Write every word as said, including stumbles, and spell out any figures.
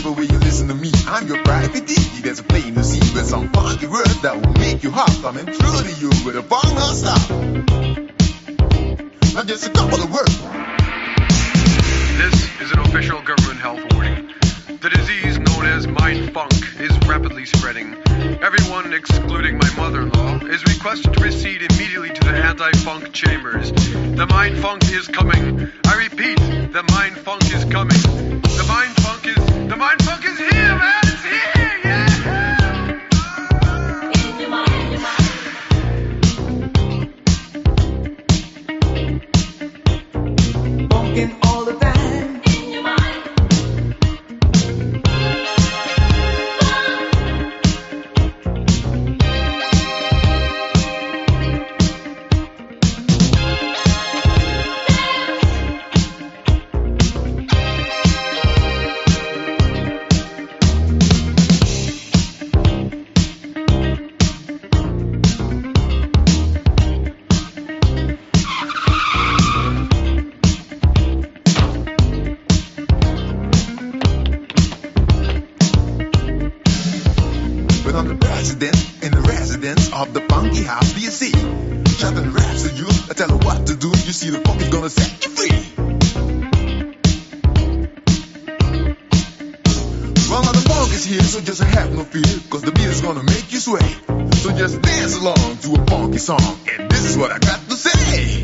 people when you listen to me. I'm your private D J that's playing the scene with some funky words that will make you hop. Coming through to you with a funk non-stop. Now just a couple of words. This is an official government health warning. The disease known as mind funk is rapidly spreading. Everyone, excluding my mother-in-law, is requested to proceed immediately to the anti-funk chambers. The mind funk is coming. I repeat, the mind funk is coming. The mind funk is, the mind funk is here, man! It's here, yeah! In your mind, in your mind. Funkin' all the time. In the residence of the funky house, do you see? Shouting raps at you, I tell her what to do. You see the funk is gonna set you free. Well, now the funk is here, so just have no fear, cause the beat is gonna make you sway. So just dance along to a funky song, and this is what I got to say.